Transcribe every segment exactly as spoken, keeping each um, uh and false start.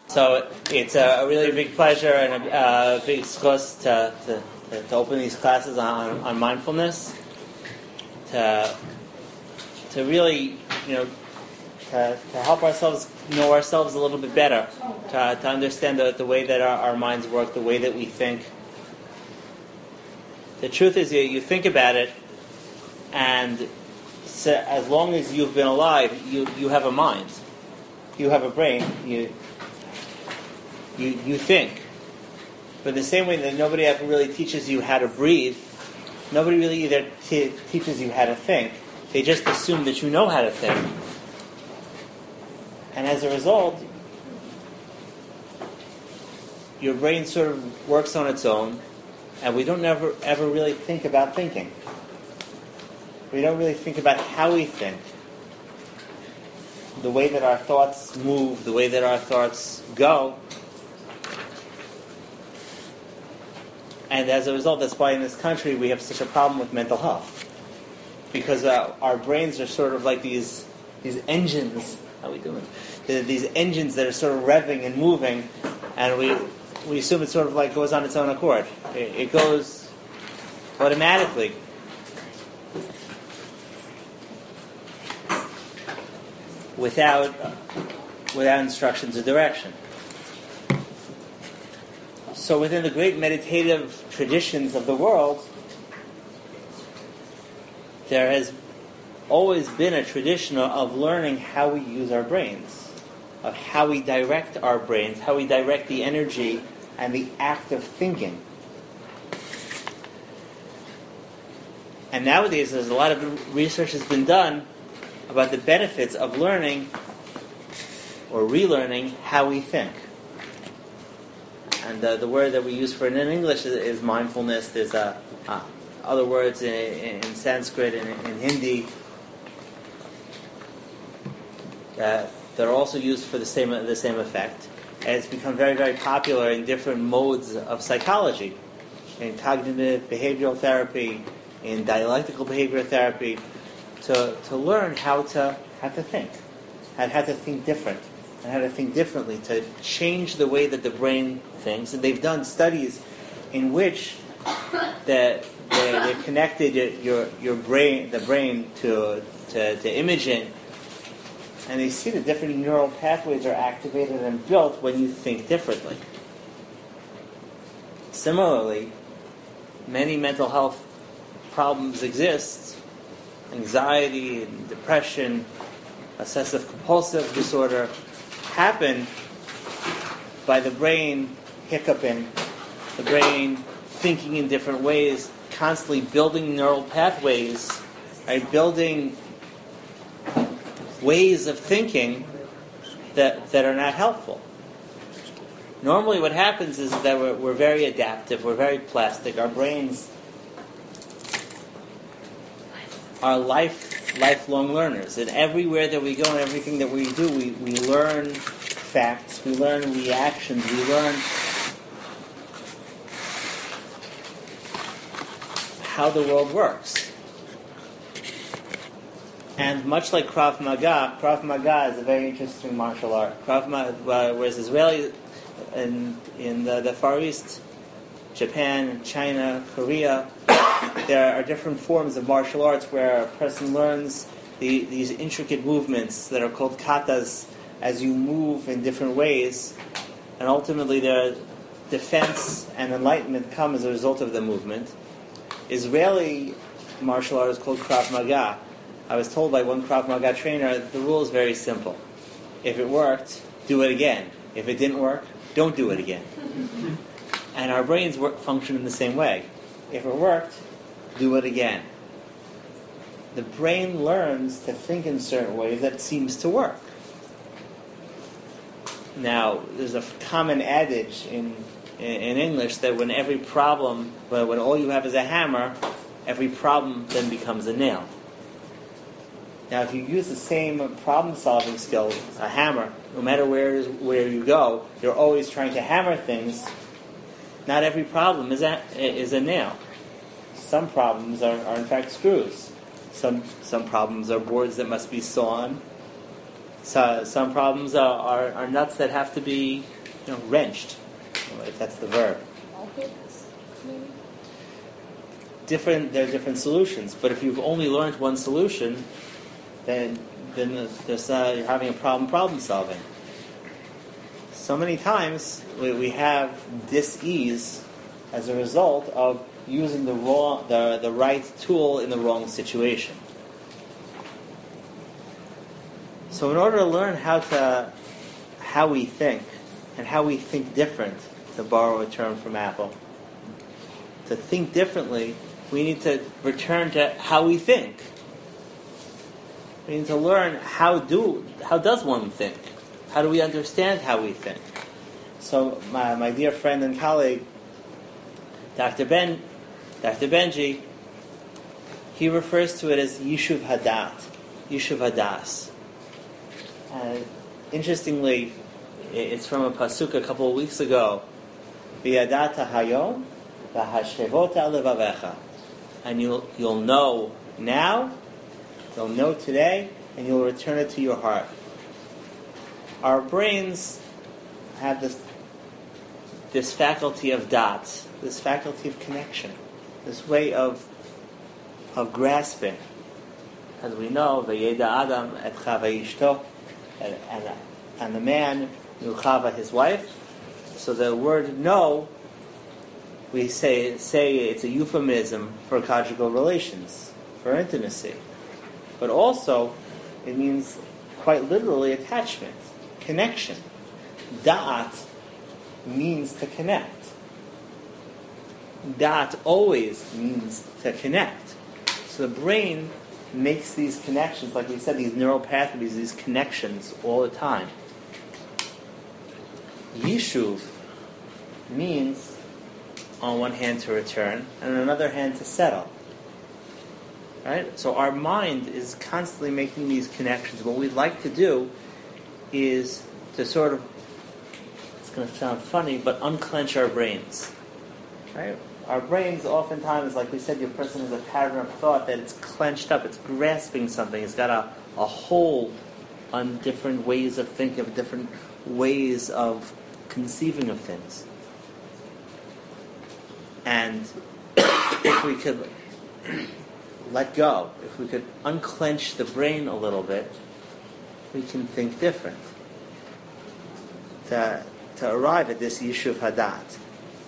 So it's a really big pleasure and a uh, big zchus to, to, to open these classes on, on mindfulness, to to really, you know, to, to help ourselves know ourselves a little bit better, to, to understand the, the way that our, our minds work, the way that we think. The truth is, you, you think about it, and so as long as you've been alive, you, you have a mind, you have a brain, you you you think. But the same way that nobody ever really teaches you how to breathe, nobody really either t- teaches you how to think. They just assume that you know how to think. And as a result, your brain sort of works on its own, and we don't ever, ever really think about thinking. We don't really think about how we think. The way that our thoughts move, the way that our thoughts go. And as a result, that's why in this country we have such a problem with mental health. Because uh, our brains are sort of like these these engines. How are we doing? They're these engines that are sort of revving and moving, and we we assume it sort of like goes on its own accord. It, it goes automatically. Without without instructions or direction. So within the great meditative traditions of the world, there has always been a tradition of learning how we use our brains, of how we direct our brains, how we direct the energy and the act of thinking. And nowadays there's a lot of research has been done about the benefits of learning or relearning how we think. And uh, the word that we use for it in English is, is mindfulness. There's uh, uh, other words in, in Sanskrit and in, in Hindi that, that are also used for the same the same effect. And it's become very, very popular in different modes of psychology, in cognitive behavioral therapy, in dialectical behavioral therapy, to to learn how to how to think, and how to think different, and how to think differently, to change the way that the brain thinks. And they've done studies in which the, they they've connected your your brain the brain to, to to imaging, and they see the different neural pathways are activated and built when you think differently. Similarly, many mental health problems exist. Anxiety and depression, obsessive compulsive disorder, happen by the brain hiccuping, the brain thinking in different ways, constantly building neural pathways, right? Building ways of thinking that that are not helpful. Normally what happens is that we're, we're very adaptive, we're very plastic, our brains are life, lifelong learners. And everywhere that we go and everything that we do, we, we learn facts, we learn reactions, we learn how the world works. And much like Krav Maga, Krav Maga is a very interesting martial art. Krav Maga, uh, whereas Israeli in, in the, the Far East, Japan, China, Korea, there are different forms of martial arts where a person learns the, these intricate movements that are called katas as you move in different ways, and ultimately their defense and enlightenment come as a result of the movement. Israeli martial art is called Krav Maga. I was told by one Krav Maga trainer, the rule is very simple. If it worked, do it again. If it didn't work, don't do it again. And our brains work, function in the same way. If it worked, do it again. The brain learns to think in certain ways that seems to work. Now, there's a common adage in in English that when every problem, well, when all you have is a hammer, every problem then becomes a nail. Now, if you use the same problem-solving skill, a hammer, no matter where it is, where you go, you're always trying to hammer things. Not every problem is a, is a nail. Some problems are, are in fact screws. Some some problems are boards that must be sawn. So, some problems are, are, are nuts that have to be you know, wrenched, if that's the verb. Different, there are different solutions, but if you've only learned one solution, then then there's, uh, you're having a problem problem solving. So many times we, we have dis-ease as a result of using the wrong, the, the right tool in the wrong situation. So in order to learn how to how we think and how we think different, to borrow a term from Apple, to think differently, we need to return to how we think. We need to learn how do how does one think? How do we understand how we think? So my, my dear friend and colleague, Doctor Ben, Doctor Benji, he refers to it as Yishuv Hadat, Yishuv Hadas. And interestingly, it's from a pasuk a couple of weeks ago. V'yadata hayom v'hashevota levavecha. And you'll you'll know now, you'll know today, and you'll return it to your heart. Our brains have this this faculty of dots, this faculty of connection, this way of of grasping. As we know, V'yeda Adam et Chava Ishto, and, and, and the man knew Chava, his wife. So the word know, we say say it's a euphemism for conjugal relations, for intimacy. But also, it means quite literally attachment, connection. Da'at means to connect. Da'at always means to connect. So the brain makes these connections, like we said, these neural pathways, these connections all the time. Yishuv means, on one hand, to return, and on another hand, to settle. Right? So our mind is constantly making these connections. What we'd like to do is to sort of, it's going to sound funny, but unclench our brains. Right? Our brains oftentimes, like we said, your person has a pattern of thought that it's clenched up, it's grasping something, it's got a, a hold on different ways of thinking, different ways of conceiving of things. And if we could let go, if we could unclench the brain a little bit, we can think different. To, to arrive at this Yishuv Hadat.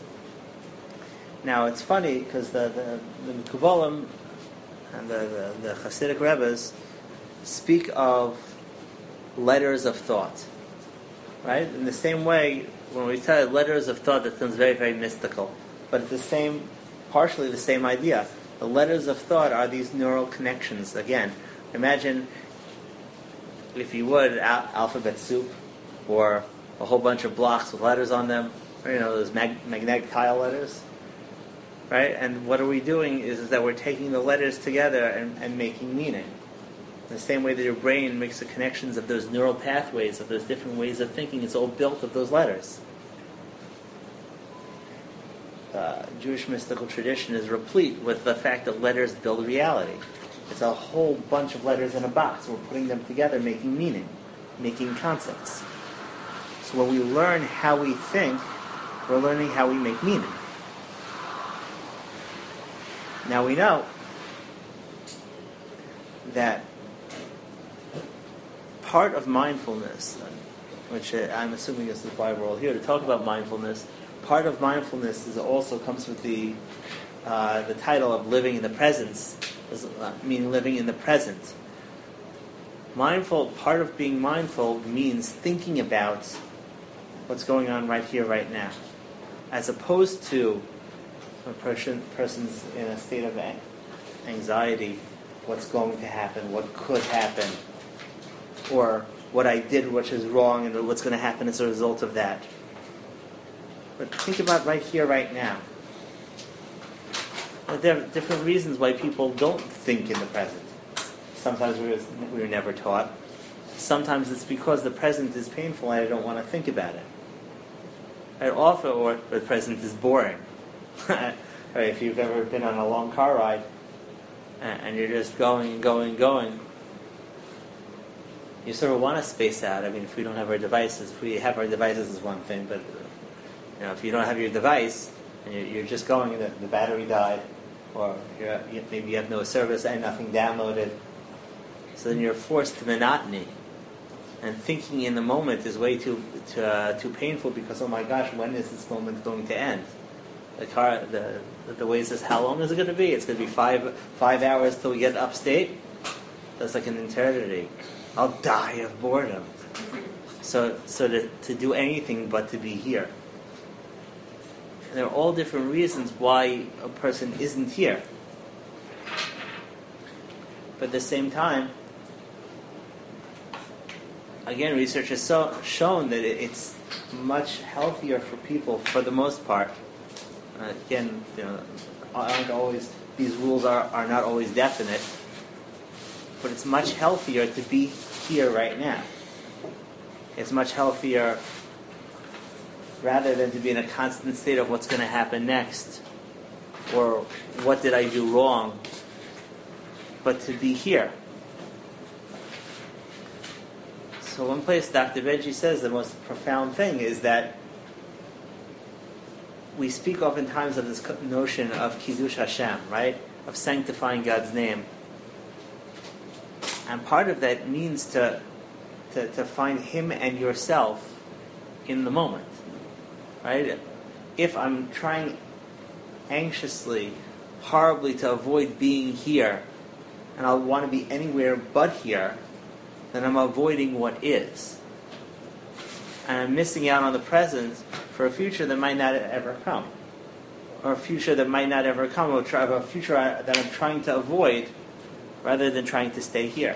Now it's funny because the the, the Mekubalim and the, the, the Hasidic Rebbes speak of letters of thought, right? In the same way, when we tell letters of thought, that sounds very, very mystical, but it's the same, partially the same idea. The letters of thought are these neural connections. Again, imagine, if you would, al- alphabet soup, or a whole bunch of blocks with letters on them, or, you know, those mag- magnetic tile letters. Right? And what are we doing is, is that we're taking the letters together and, and making meaning. In the same way that your brain makes the connections of those neural pathways, of those different ways of thinking, it's all built of those letters. The Jewish mystical tradition is replete with the fact that letters build reality. It's a whole bunch of letters in a box. We're putting them together, making meaning, making concepts. So when we learn how we think, we're learning how we make meaning. Now we know that part of mindfulness, which I'm assuming this is why we're all here to talk about mindfulness, part of mindfulness is also comes with the uh, the title of living in the presence, meaning living in the present. Mindful, part of being mindful means thinking about what's going on right here, right now, as opposed to a person person's in a state of anxiety, what's going to happen, what could happen, or what I did which is wrong and what's going to happen as a result of that. But think about right here, right now. There are different reasons why people don't think in the present. Sometimes we were, we were never taught. Sometimes it's because the present is painful and I don't want to think about it. And often, or the present is boring. Right, if you've ever been on a long car ride and you're just going and going and going, you sort of want to space out. I mean, if we don't have our devices, if we have our devices is one thing, but you know, if you don't have your device and you're, you're just going, and the, the battery died, or you're, you, maybe you have no service and nothing downloaded, so then you're forced to monotony. And thinking in the moment is way too too, uh, too painful because, oh my gosh, when is this moment going to end? The car, the the way says, how long is it going to be? It's going to be five five hours till we get upstate. That's like an eternity. I'll die of boredom. So so to to do anything but to be here. And there are all different reasons why a person isn't here. But at the same time, again, research has so, shown that it's much healthier for people, for the most part. Uh, again, you know, aren't always these rules are, are not always definite, but it's much healthier to be here right now. It's much healthier rather than to be in a constant state of what's going to happen next, or what did I do wrong, but to be here. So one place Doctor Benji says the most profound thing is that we speak oftentimes of this notion of Kiddush Hashem, right? Of sanctifying God's name. And part of that means to, to, to find Him and yourself in the moment, right? If I'm trying anxiously, horribly to avoid being here, and I want to be anywhere but here, then I'm avoiding what is. And I'm missing out on the present for a future that might not ever come. Or a future that might not ever come, or a future that I'm trying to avoid, rather than trying to stay here.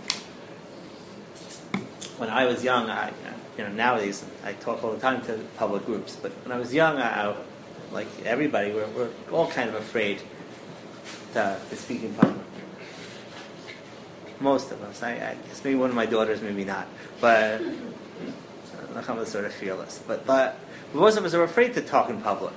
When I was young, I, you know, nowadays I talk all the time to public groups, but when I was young, I, I like everybody, we're, we're all kind of afraid to, to speak in public. Most of us. I, I guess maybe one of my daughters, maybe not. But I'm sort of fearless. But, but most of us are afraid to talk in public.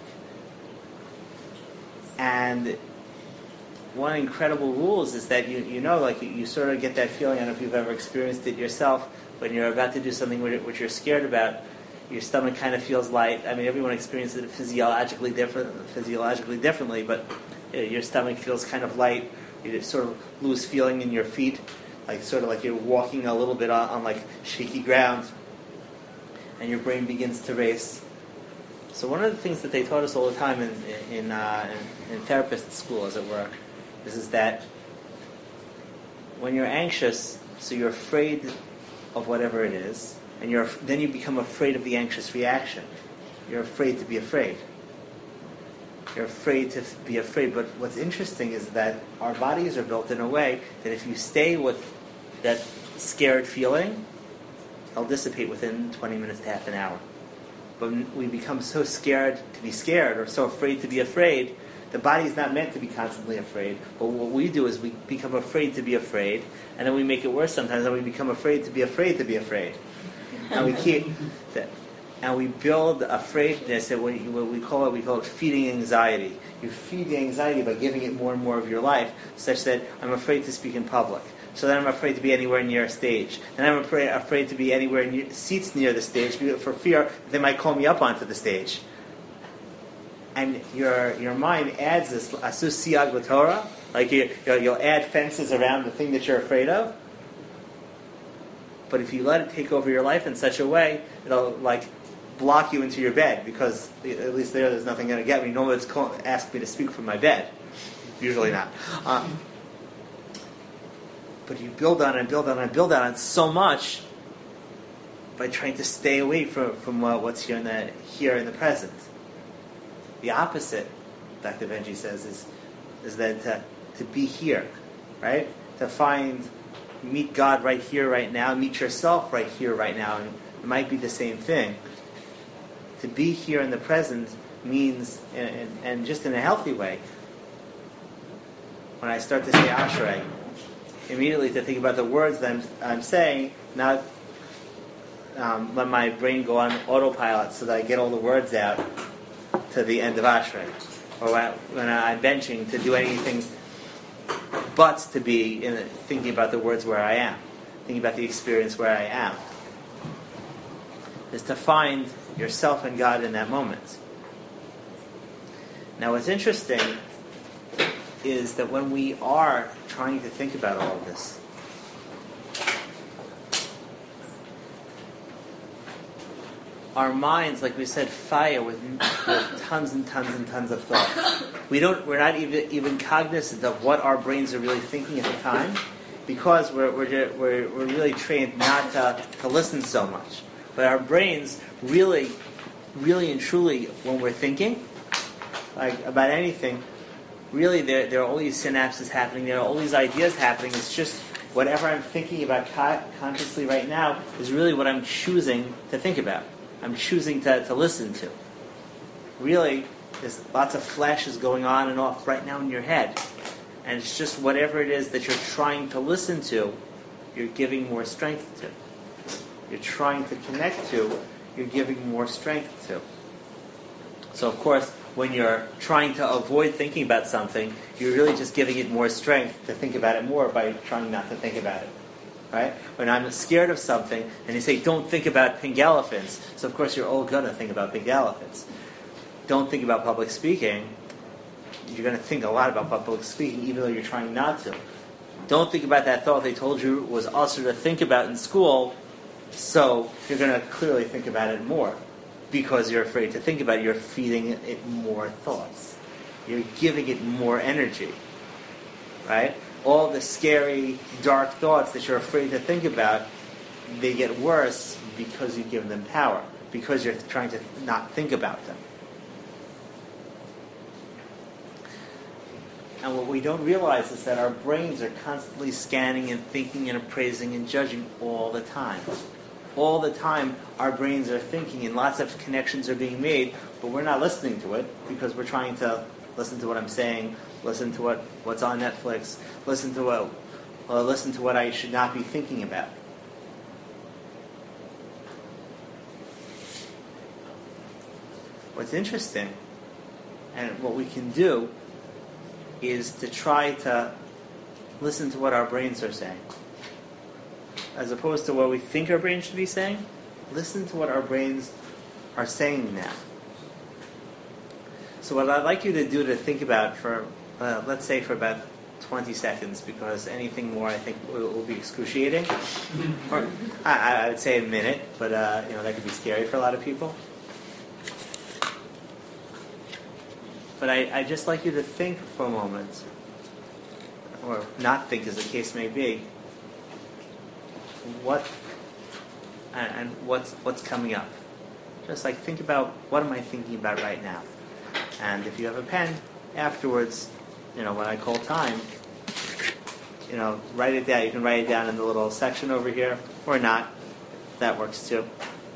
And one incredible rules is that you you know, like you, you sort of get that feeling. I don't know if you've ever experienced it yourself. When you're about to do something which you're scared about, your stomach kind of feels light. I mean, everyone experiences it physiologically different, physiologically differently, but you know, your stomach feels kind of light. You just sort of lose feeling in your feet, like sort of like you're walking a little bit on, on like shaky ground, and your brain begins to race. So one of the things that they taught us all the time in in, uh, in, in therapist school, as it were, is, is that when you're anxious, so you're afraid of whatever it is, and you're then you become afraid of the anxious reaction. You're afraid to be afraid. You're afraid to be afraid. But what's interesting is that our bodies are built in a way that if you stay with that scared feeling, it'll dissipate within twenty minutes to half an hour. But we become so scared to be scared, or so afraid to be afraid. The body is not meant to be constantly afraid. But what we do is we become afraid to be afraid, and then we make it worse sometimes, and we become afraid to be afraid to be afraid. And we keep that. And we build afraidness, and what we call it, we call it feeding anxiety. You feed the anxiety by giving it more and more of your life, such that I'm afraid to speak in public. So then I'm afraid to be anywhere near a stage. And I'm afraid, afraid to be anywhere near seats near the stage for fear that they might call me up onto the stage. And your your mind adds this asus siag l'Torah, like you, you'll add fences around the thing that you're afraid of. But if you let it take over your life in such a way, it'll like block you into your bed, because at least there, there's nothing going to get me. No one's call, asked me to speak from my bed. Usually not. Um, but you build on it and build on it and build on it so much by trying to stay away from from uh, what's here in the here in the present. The opposite, Doctor Benji says, is is that to, to be here, right? To find, meet God right here, right now. Meet yourself right here, right now. And it might be the same thing. To be here in the present means, and, and just in a healthy way, when I start to say Ashrei, immediately to think about the words that I'm, I'm saying, not um, let my brain go on autopilot so that I get all the words out to the end of Ashrei. Or when, when I'm benching, to do anything but to be in, thinking about the words where I am. thinking about the experience where I am. Is to find yourself and God in that moment. Now what's interesting is that when we are trying to think about all of this, our minds, like we said, fire with, with tons and tons and tons of thoughts. We don't, we're not even even cognizant of what our brains are really thinking at the time, because we're we're we're, we're really trained not to, to listen so much. But our brains really, really and truly, when we're thinking, like about anything, really there there are all these synapses happening. There are all these ideas happening. It's just whatever I'm thinking about co- consciously right now is really what I'm choosing to think about. I'm choosing to, to listen to. Really, there's lots of flashes going on and off right now in your head. And it's just whatever it is that you're trying to listen to, you're giving more strength to. You're trying to connect to, you're giving more strength to. So of course, when you're trying to avoid thinking about something, you're really just giving it more strength to think about it more by trying not to think about it. Right? When I'm scared of something, and you say, don't think about pink elephants, so of course you're all going to think about pink elephants. Don't think about public speaking. You're going to think a lot about public speaking, even though you're trying not to. Don't think about that thought they told you was also to think about in school, so you're going to clearly think about it more. Because you're afraid to think about it, you're feeding it more thoughts. You're giving it more energy. Right? All the scary, dark thoughts that you're afraid to think about, they get worse because you give them power, because you're trying to not think about them. And what we don't realize is that our brains are constantly scanning and thinking and appraising and judging all the time. All the time, our brains are thinking and lots of connections are being made, but we're not listening to it because we're trying to listen to what I'm saying, listen to what, what's on Netflix, listen to what, uh, listen to what I should not be thinking about. What's interesting, and what we can do, is to try to listen to what our brains are saying. As opposed to what we think our brains should be saying, listen to what our brains are saying now. So what I'd like you to do to think about for, uh, let's say for about twenty seconds, because anything more I think will, will be excruciating. Or I, I would say a minute, but uh, you know that could be scary for a lot of people. But I, I'd just like you to think for a moment, or not think as the case may be, what and, and what's what's coming up. Just like think about what am I thinking about right now. And if you have a pen, afterwards, you know, when I call time, you know, write it down. You can write it down in the little section over here, or not. That works too.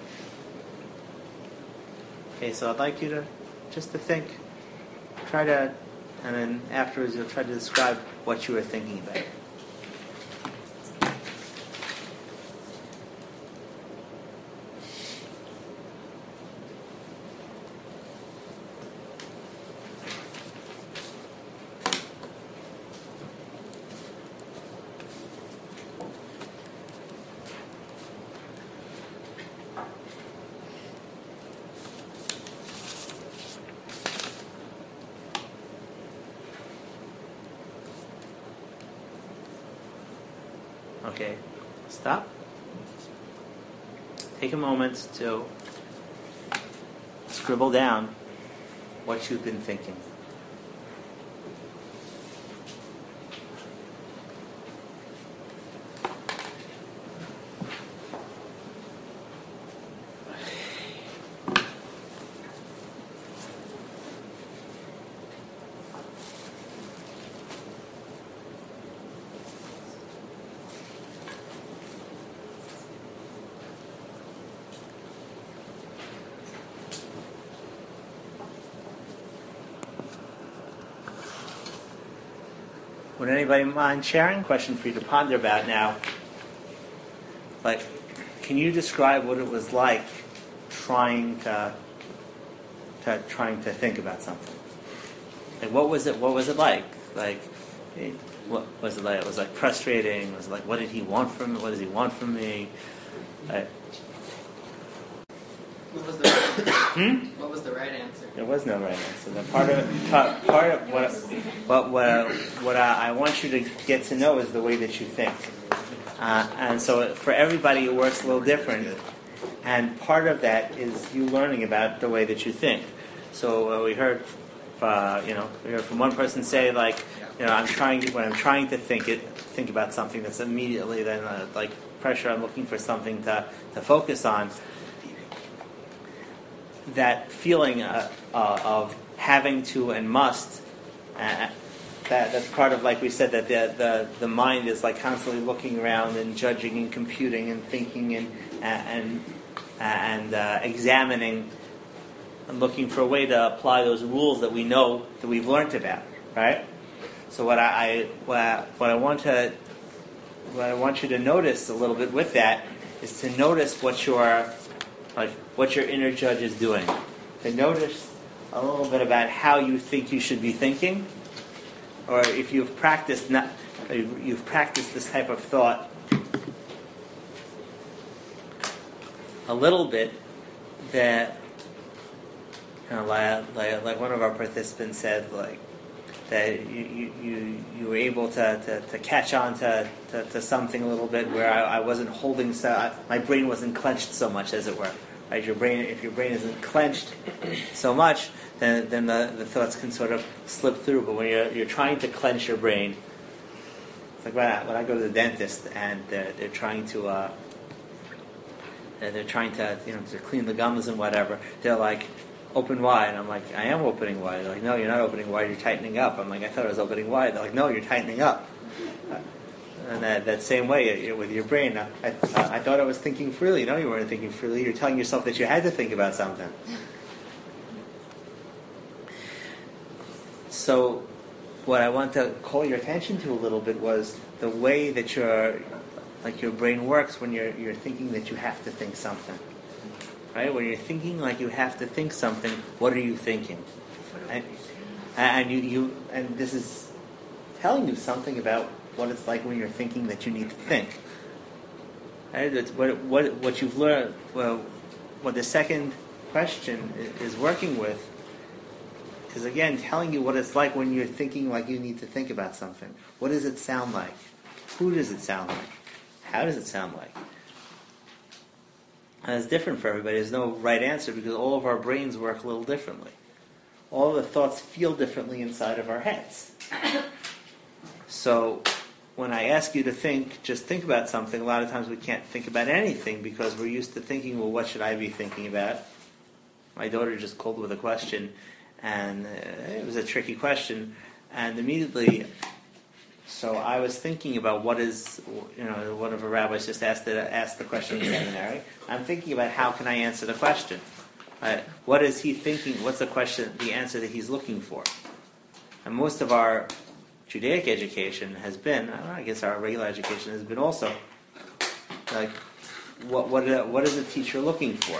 Okay, so I'd like you to just to think. Try to, and then afterwards you'll try to describe what you were thinking about. Okay, stop. Take a moment to scribble down what you've been thinking. Would anybody mind sharing? Question for you to ponder about now. Like, can you describe what it was like trying to, to trying to think about something? Like, what was it? What was it like? Like, what was it like? It was like frustrating. Was it like, what did he want from me? What does he want from me? Right. What was the right answer? Hmm? What was the right answer? There was no right answer. The part of part, part of what what what, what I, I want you to get to know is the way that you think, uh, and so for everybody it works a little different. And part of that is you learning about the way that you think. So uh, we heard, uh, you know, we heard from one person say like, you know, I'm trying when I'm trying to think it, think about something that's immediately then uh, like pressure. I'm looking for something to to focus on. That feeling uh, uh, of having to and must, uh, that that's part of, like we said, that the, the the mind is like constantly looking around and judging and computing and thinking and and and uh, examining and looking for a way to apply those rules that we know that we've learned about, right? So what I, I what I, what I want to what I want you to notice a little bit with that is to notice what your like what your inner judge is doing. To notice a little bit about how you think you should be thinking, or if you've practiced not, you've practiced this type of thought a little bit. That you know, like, like, like one of our participants said, like that you you, you, you were able to, to, to catch on to, to, to something a little bit where I, I wasn't holding so I, my brain wasn't clenched so much, as it were. Right? Your brain, if your brain isn't clenched so much, then then the, the thoughts can sort of slip through. But when you're you're trying to clench your brain, it's like when I, when I go to the dentist and they're they're trying to uh, they're trying to you know to clean the gums and whatever. They're like, open wide. I'm like, I am opening wide. They're like, no, you're not opening wide. You're tightening up. I'm like, I thought I was opening wide. They're like, no, you're tightening up. And that, that same way with your brain, I, I, I thought I was thinking freely. No, you weren't thinking freely. You're telling yourself that you had to think about something. So, what I want to call your attention to a little bit was the way that your, like your brain works when you're you're thinking that you have to think something. Right? When you're thinking like you have to think something, what are you thinking? And, and you, you and this is telling you something about what it's like when you're thinking that you need to think. Right? It's what what what you've learned. Well, what the second question is working with is again telling you what it's like when you're thinking like you need to think about something. What does it sound like? Who does it sound like? How does it sound like? And it's different for everybody. There's no right answer because all of our brains work a little differently. All the thoughts feel differently inside of our heads. So when I ask you to think, just think about something, a lot of times we can't think about anything because we're used to thinking, well, what should I be thinking about? My daughter just called with a question, and uh, it was a tricky question, and immediately, so I was thinking about what is, you know, one of our rabbis just asked the, asked the question in the seminary. I'm thinking about how can I answer the question? Uh, what is he thinking? What's the question, the answer that he's looking for? And most of our Judaic education has been, I guess our regular education has been also, like, what what what is the teacher looking for?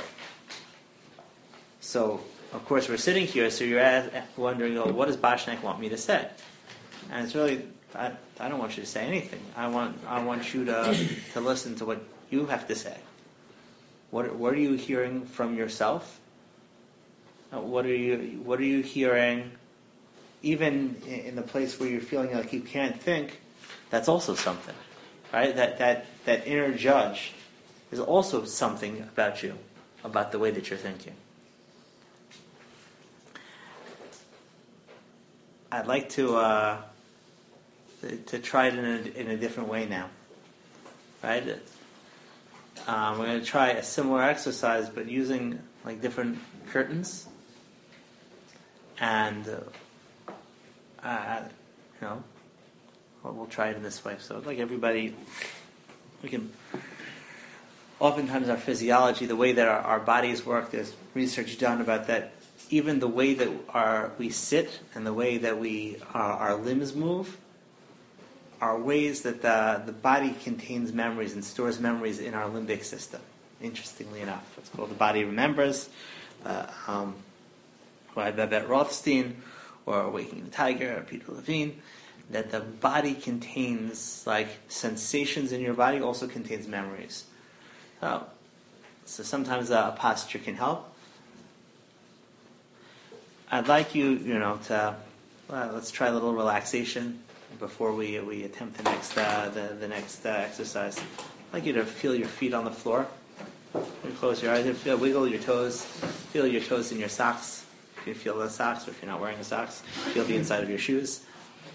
So, of course, we're sitting here, so you're wondering, oh, what does Bashnek want me to say? And it's really, I, I don't want you to say anything. I want I want you to to listen to what you have to say. What what are you hearing from yourself? What are you what are you hearing? Even in the place where you're feeling like you can't think, that's also something, right? That that that inner judge is also something about you, about the way that you're thinking. I'd like to uh, to try it in a, in a different way now, right? Um, we're going to try a similar exercise, but using like different curtains, and uh, uh, you know, we'll, we'll try it in this way. So, like everybody, we can. Oftentimes, our physiology, the way that our, our bodies work, there's research done about that. Even the way that our we sit and the way that we uh, our limbs move are ways that the the body contains memories and stores memories in our limbic system. Interestingly enough, it's called The Body Remembers, uh, um, by Babette Rothstein or Awakening the Tiger or Peter Levine. that the body contains, like sensations in your body, also contains memories. So, so sometimes a posture can help. I'd like you, you know, to well, let's try a little relaxation before we we attempt the next uh, the the next uh, exercise. I'd like you to feel your feet on the floor. You close your eyes and feel, wiggle your toes. Feel your toes in your socks. If you feel the socks, or if you're not wearing the socks, feel the inside of your shoes.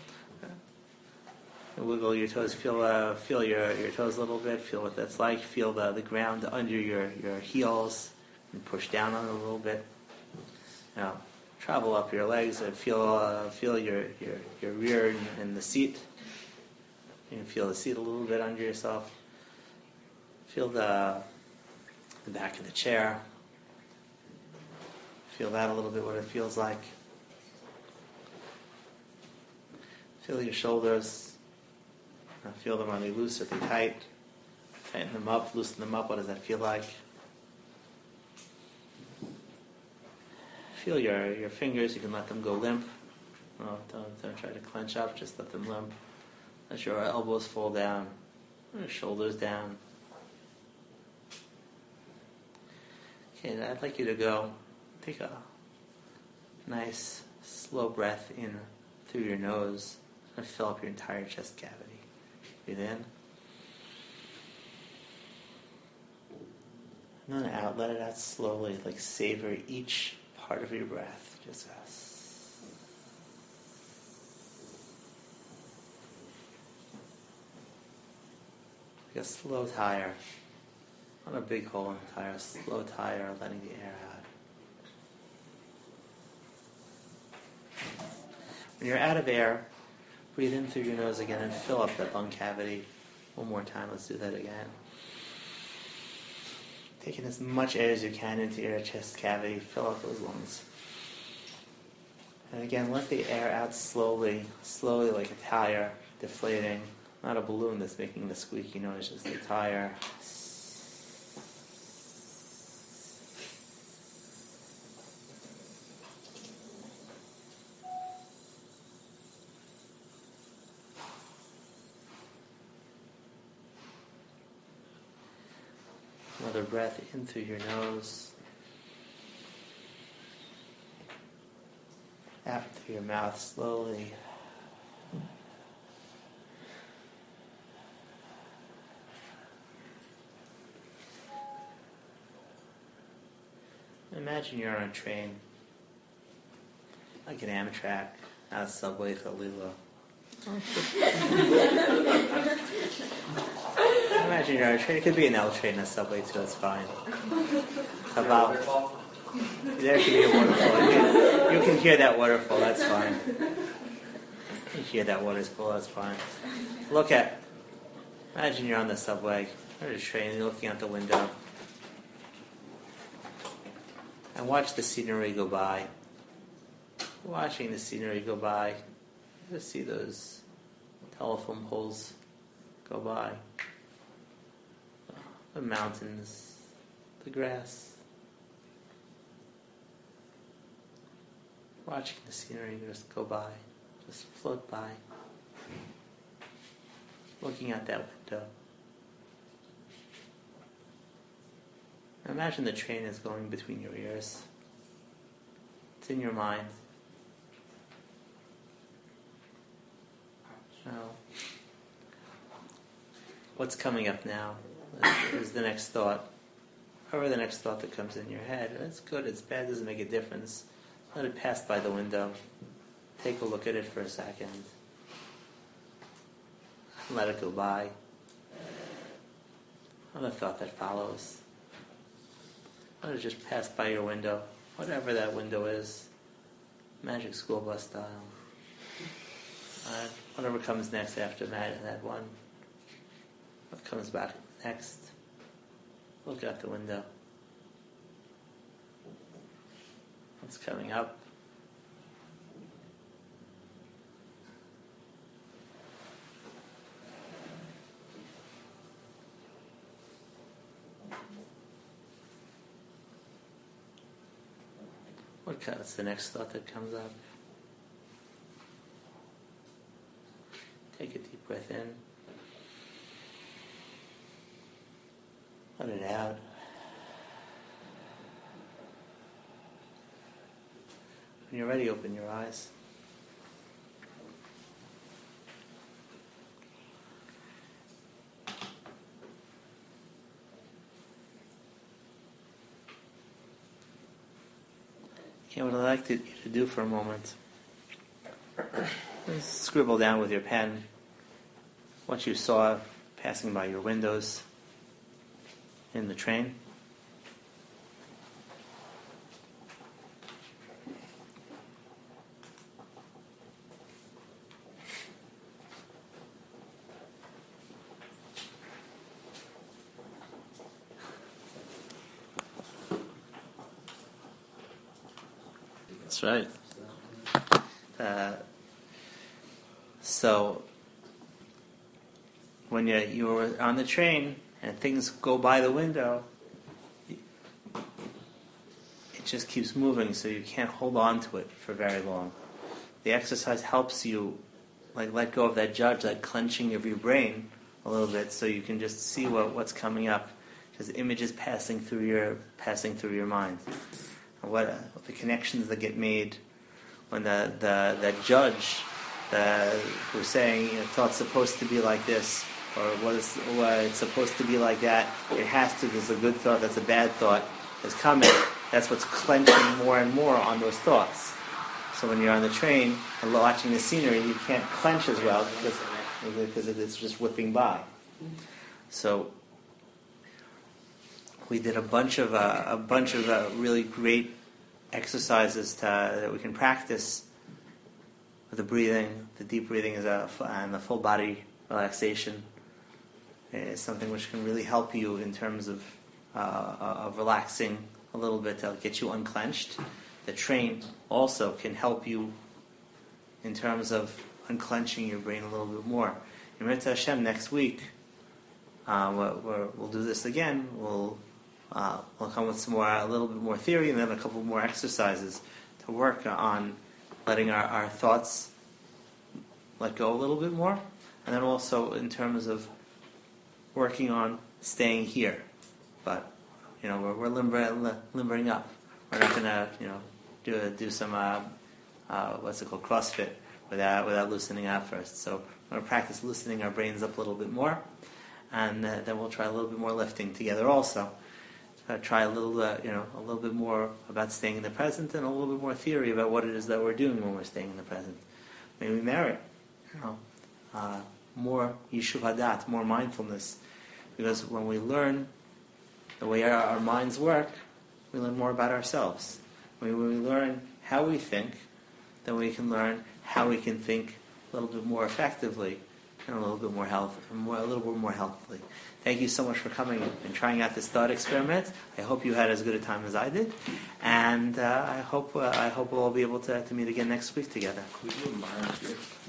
Wiggle your toes. Feel uh, feel your, your toes a little bit. Feel what that's like. Feel the, the ground under your, your heels, and push down on it a little bit. Now, travel up your legs and feel uh, feel your, your, your rear in, in the seat. You can feel the seat a little bit under yourself. Feel the the back of the chair. Feel that a little bit, what it feels like. Feel your shoulders. Now feel them, are they loose or are they tight? Tighten them up, loosen them up. What does that feel like? Feel your, your fingers. You can let them go limp. No, don't, don't try to clench up. Just let them limp. Let your elbows fall down. Your shoulders down. Okay, I'd like you to go take a nice slow breath in through your nose and fill up your entire chest cavity. Breathe in. And then out, let it out slowly, like savor each part of your breath. Just like a slow tire. Not a big hole in the tire, a slow tire, letting the air out. When you're out of air, breathe in through your nose again and fill up that lung cavity. One more time, let's do that again. Taking as much air as you can into your chest cavity, fill up those lungs. And again, let the air out slowly, slowly like a tire, deflating. Not a balloon that's making the squeaky noise, just the tire. Another breath in through your nose, out through your mouth slowly. Imagine you're on a train, like an Amtrak, not a subway, Khalila. Imagine you're on a train. It could be an L train, a subway too. It's fine. About there could be a waterfall. You can, you can hear that waterfall. That's fine. You hear that waterfall. That's fine. Look at. Imagine you're on the subway or the train. You're looking out the window and watch the scenery go by. Watching the scenery go by, you just see those telephone poles go by. The mountains, the grass. Watching the scenery just go by, just float by. Looking out that window. Imagine the train is going between your ears. It's in your mind. Now, what's coming up now is the next thought. However, the next thought that comes in your head, it's good, it's bad, doesn't make a difference. Let it pass by the window. Take a look at it for a second. Let it go by. Another thought that follows. Let it just pass by your window, whatever that window is, Magic School Bus style. Uh, whatever comes next after that, that one. What comes back next? Look out the window. What's coming up? What what's the next thought that comes up? Take a deep breath in. Let it out. When you're ready, open your eyes. Okay, what I'd like to, you to do for a moment is scribble down with your pen what you saw passing by your windows in the train. That's right. Uh, so, when you you were on the train and things go by the window, it just keeps moving, so you can't hold on to it for very long. The exercise helps you, like, let go of that judge, that clenching of your brain a little bit, so you can just see what, what's coming up, just images passing through your passing through your mind. What, uh, the connections that get made when the the, the judge the, who's saying, you know, thought's supposed to be like this, or what is what it's supposed to be like that. It has to. There's a good thought. That's a bad thought. Is coming. That's what's clenching more and more on those thoughts. So when you're on the train and watching the scenery, you can't clench as well because because it's just whipping by. So we did a bunch of uh, a bunch of uh, really great exercises to, that we can practice with the breathing. The deep breathing is a, and the full body relaxation is something which can really help you in terms of uh, of relaxing a little bit to get you unclenched. The train also can help you in terms of unclenching your brain a little bit more. In Mitzvah Hashem, next week, uh, we're, we'll do this again. We'll Uh, we'll come with some more, a little bit more theory, and then a couple more exercises to work on letting our, our thoughts let go a little bit more, and then also in terms of working on staying here. But you know, we're, we're limber, limbering up. We're not going to, you know, do do some uh, uh, what's it called, CrossFit without without loosening up first. So we're going to practice loosening our brains up a little bit more, and uh, then we'll try a little bit more lifting together also. Uh, try a little, uh, you know, a little bit more about staying in the present, and a little bit more theory about what it is that we're doing when we're staying in the present. Maybe we merit, you know, uh, more yishuv hadat, more mindfulness, because when we learn the way our, our minds work, we learn more about ourselves. When we learn how we think, then we can learn how we can think a little bit more effectively and a little bit more health, more, a little bit more healthily. Thank you so much for coming and trying out this thought experiment. I hope you had as good a time as I did, and uh, I hope uh, I hope we'll all be able to, to meet again next week together. Could you remind us